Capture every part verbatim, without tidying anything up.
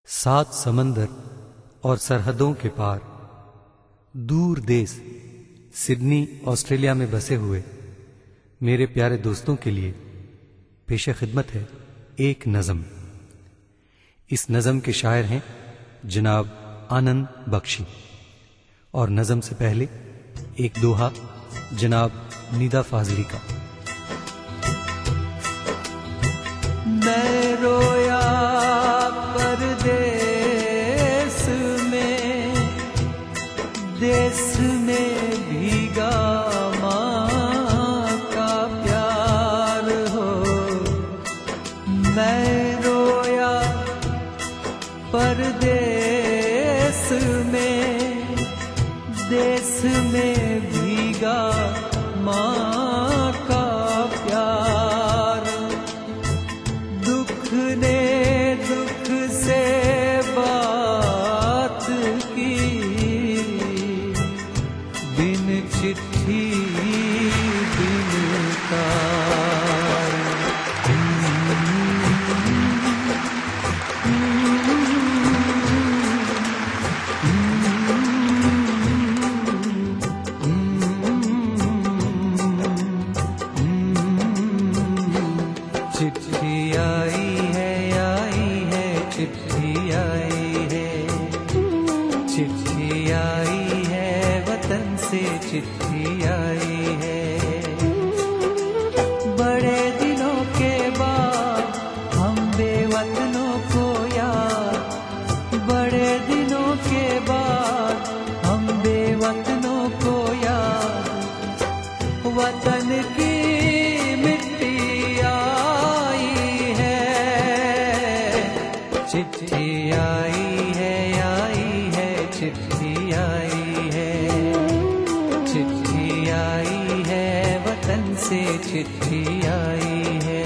सात समंदर और सरहदों के पार दूर देश सिडनी ऑस्ट्रेलिया में बसे हुए मेरे प्यारे दोस्तों के लिए पेश खिदमत है एक नज़म। इस नज़म के शायर हैं जनाब आनंद बख्शी और नज़म से पहले एक दोहा जनाब निदा फाजली का। मैं रोया परदेस में, देश में भीगा माँ का प्यार हो। मैं रोया परदेस में, देश में भीगा माँ का प्यार। दुख ने दुख से बात की, बिन चिट्ठी बिन तार। चिट्ठी आई है आई है चिट्ठी आई है, चिट्ठी आई है वतन से चिट्ठी आई है। बड़े दिनों के बाद हम बेवतनों को याद, बड़े दिनों के बाद हम बेवतनों को याद। वतन की मिट्टी आई है, चिट्ठी आई है आई है चिट्ठी आई है, चिट्ठी आई है वतन से चिट्ठी आई है।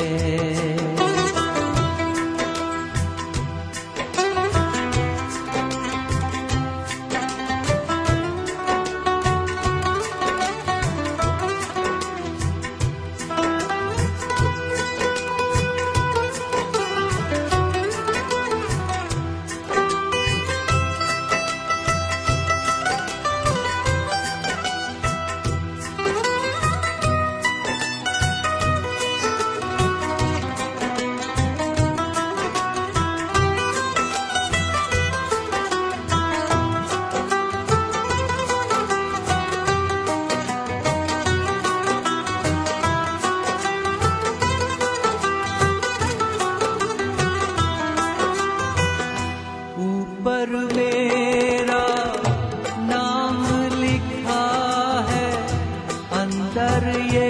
पर मेरा नाम लिखा है, अंदर ये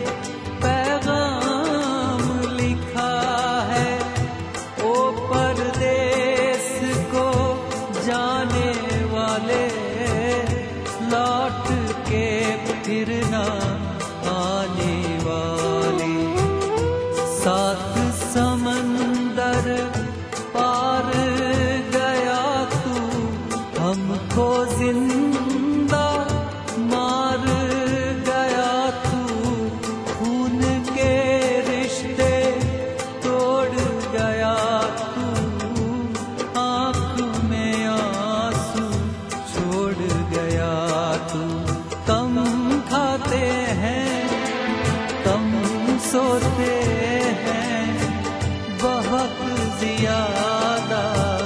पैगाम लिखा है। ओ परदेस को जाने वाले, लौट के फिर ना आने वाले। सात समंदर पार हमको जिंदा मार गया तू, खून के रिश्ते तोड़ गया तू। आँख में आंसू छोड़ गया तू। कम खाते हैं कम सोते हैं, बहुत ज्यादा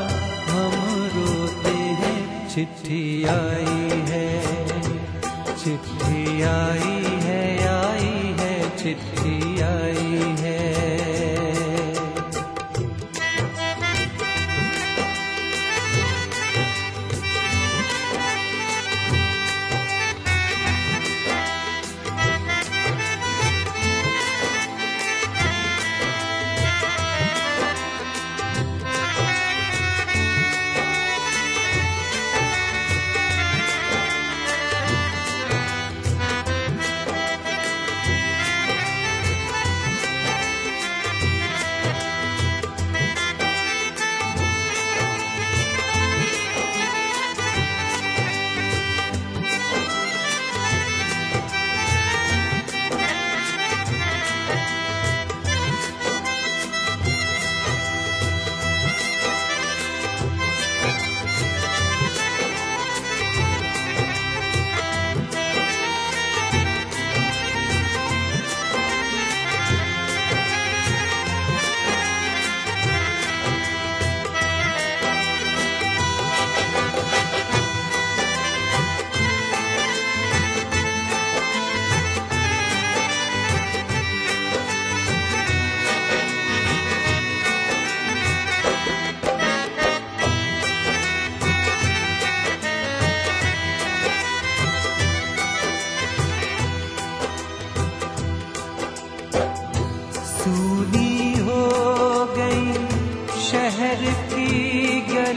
चिट्ठी आई है, चिट्ठी आई है आई है चिट्ठी आई है।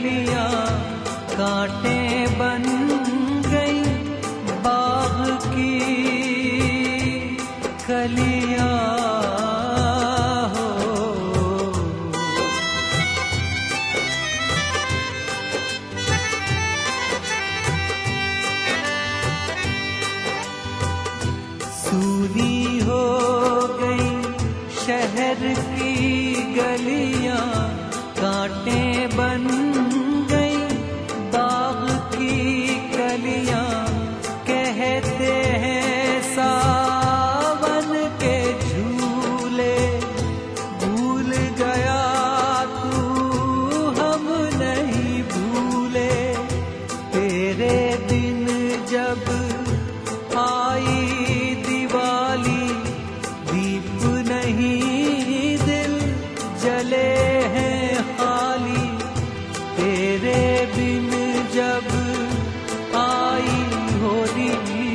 गलियां कांटे बन गई, बाग की कलियां सूनी हो गई शहर की गलियां, कांटे बन गई बाग की कलियां। कहते हैं सावन के झूले, भूल गया तू हम नहीं भूले। तेरे दिन जब आई दिवाली, दीप नहीं दिल जले हैं खाली। तेरे बिन जब आई होली,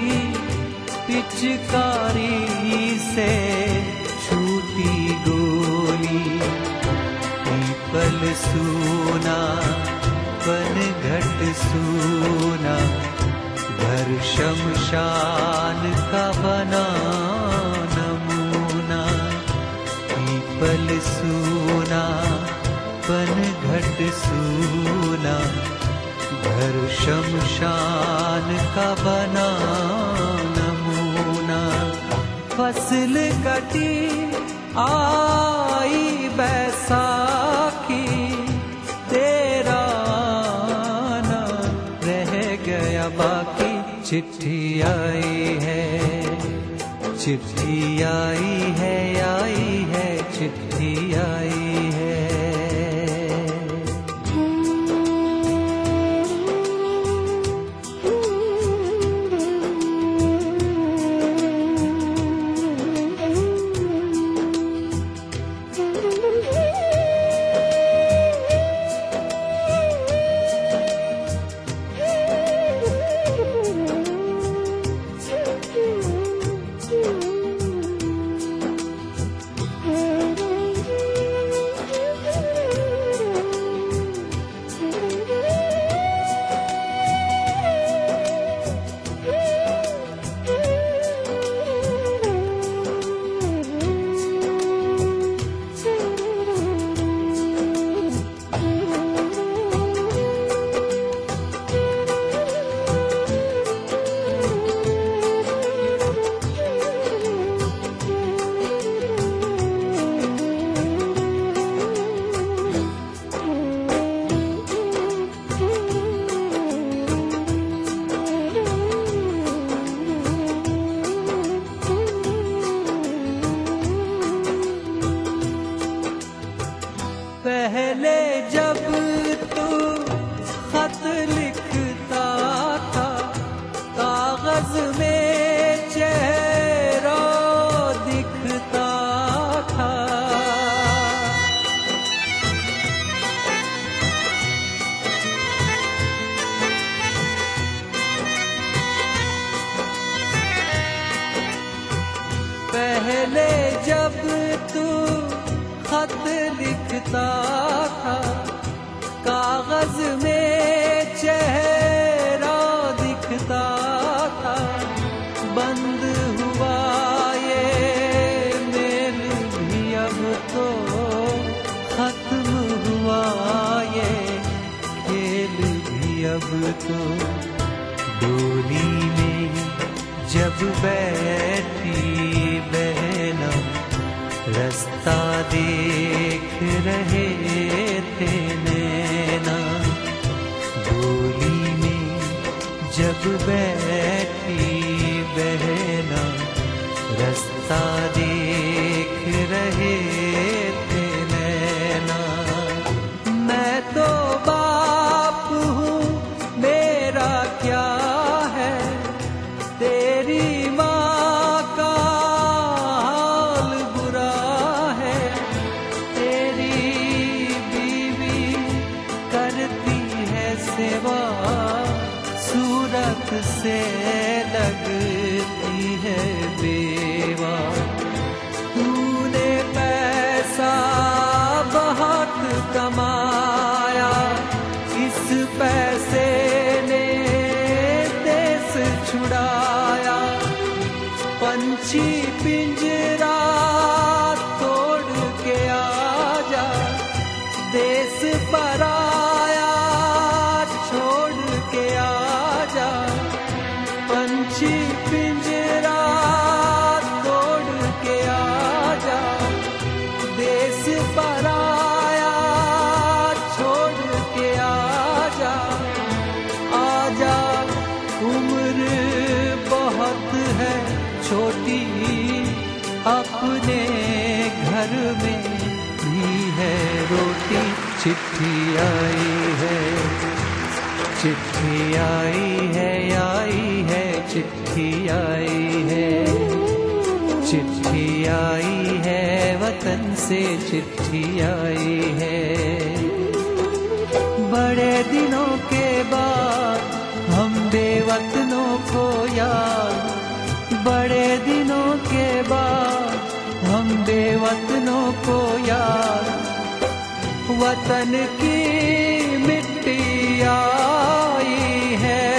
पिचकारी से छूटी गोली। पीपल सूना पनघट सूना, घर शमशान का बना नमूना। पीपल सूना पनघट सूना, घर शमशान का बना नमूना। फसल कटी आई बैसाखी, तेरा आना रह गया बाकी। चिट्ठी आई है, चिट्ठी आई है, आई है, चिट्ठी आई है। पहले जब तू खत लिखता था, कागज में चेहरा दिखता था। पहले जब तू खत लिखता था, कागज में चेहरा दिखता था। बंद हुआ ये मेल भी अब तो, खत्म हुआ ये खेल भी अब तो। डोली में जब बैठी बहना, रास्ता देख रहे थे नैना। डोली में जब बैठी बहना, रास्ता देख रहे थे नैना। मैं तो बाप हूँ, मेरा क्या है, तेरी माँ का हाल बुरा है। तेरी बीवी करती है सेवा, सूरत से लगती है बेवा। तूने पैसा बहुत कमाया, अपने घर में भी है रोटी। चिट्ठी आई है, चिट्ठी आई है, आई है, चिट्ठी आई है, चिट्ठी आई है, वतन से चिट्ठी आई है। बड़े दिनों के बाद हम बेवतनों को याद, बड़े दिनों के बाद हम बेवतनों को याद, वतन की मिट्टी आई है।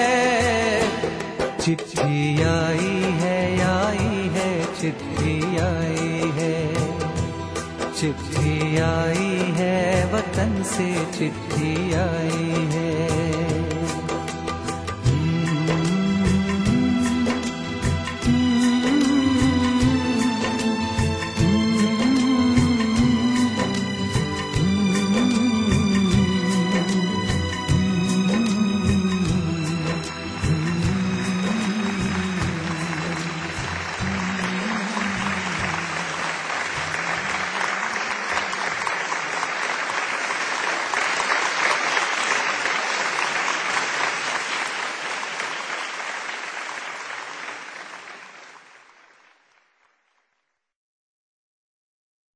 चिट्ठी आई है, आई है, चिट्ठी आई है, चिट्ठी आई है, वतन से चिट्ठी आई है।